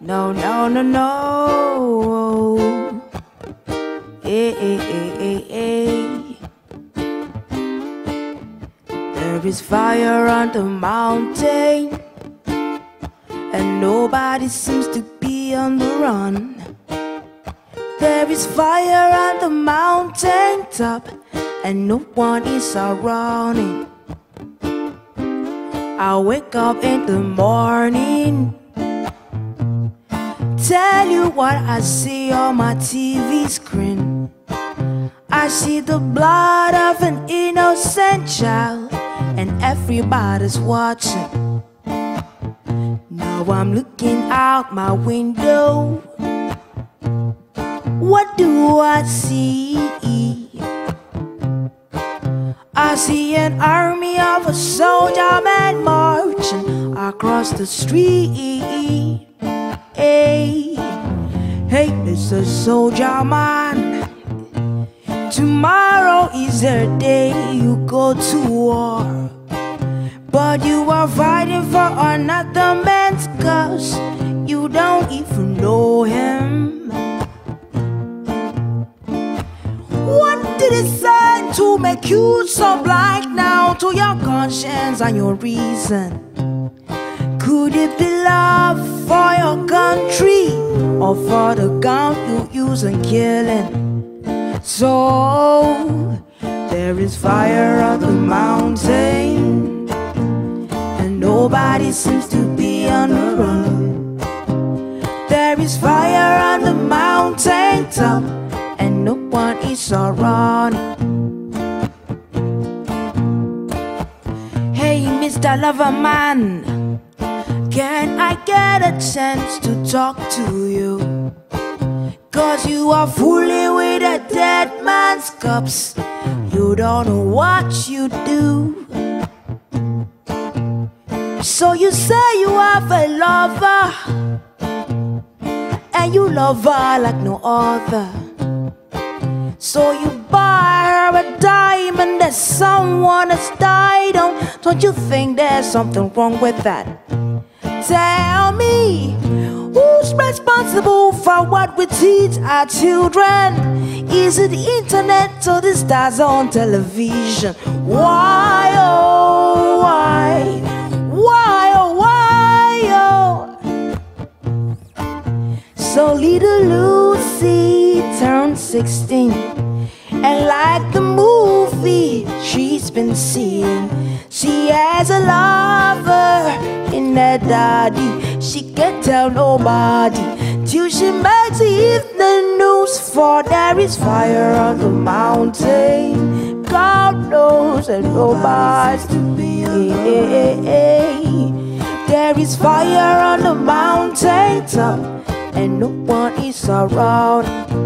No, no, no, no. Hey, hey, hey, hey, hey. There is fire on the mountain, and nobody seems to be on the run. There is fire on the mountain top, and no one is around. I wake up in the morning, tell you what I see on my TV screen. I see the blood of an innocent child, and everybody's watching. Now I'm looking out my window. What do I see? I see an army of a soldier men marching across the street. Hey, hey, Mr. Soldier Man, tomorrow is the day you go to war, but you are fighting for another man's cause. You don't even know him. What did it say to make you so blind now to your conscience and your reason? Could it be love for your country, or for the gun you use in killing? So there is fire on the mountain, and nobody seems to be on the run. There is fire on the mountain top, and no one is around. Hey, Mr. Loverman, can I get a chance to talk to you? 'Cause you are fooling with a dead man's cups. You don't know what you do. So you say you have a lover, and you love her like no other. So you buy her a diamond that someone has died on. Don't you think there's something wrong with that? Tell me, who's responsible for what we teach our children? Is it the internet or the stars on television? Why, oh, why? Why, oh, why, oh? So little Lucy turned 16, and like the movie she's been seeing, she has a lover in her daddy. She can't tell nobody till she makes it the news. For there is fire on the mountain, God knows, and nobody's to be. There is fire on the mountain top, and no one is around.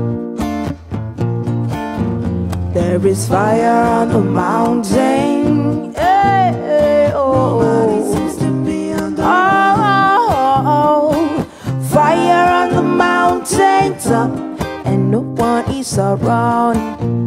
There is fire on the mountain. Hey, hey, oh. Nobody seems to be on the fire on the mountain top, and no one is around.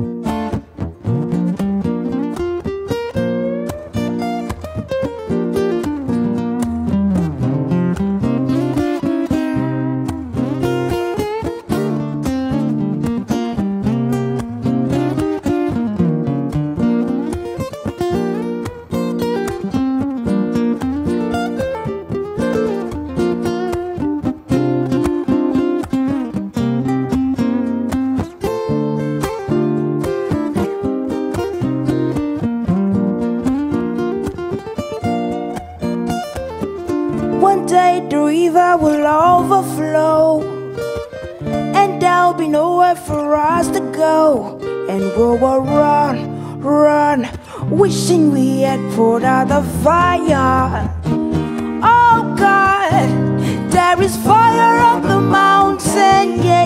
One day the river will overflow, and there'll be nowhere for us to go. And we will run, run, wishing we had put out the fire. Oh God, there is fire on the mountain, yeah,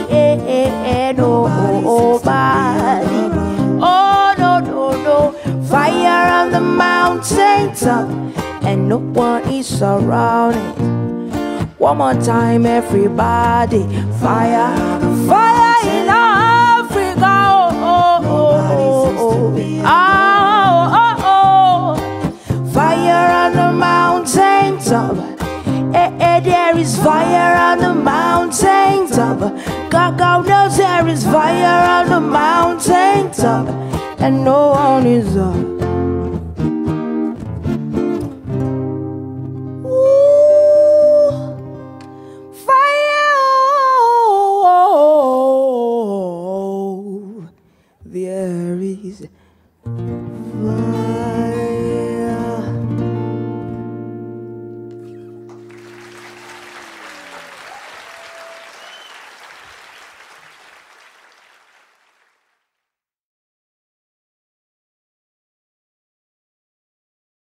nobody. Oh no, no, no, fire on the mountain top, and no one is around it. One more time, everybody. Fire, fire in Africa. Oh, oh, oh, oh, oh, oh. Fire on the mountain top. There is fire on the mountain top. God knows there is fire on the mountain top, and no one is up.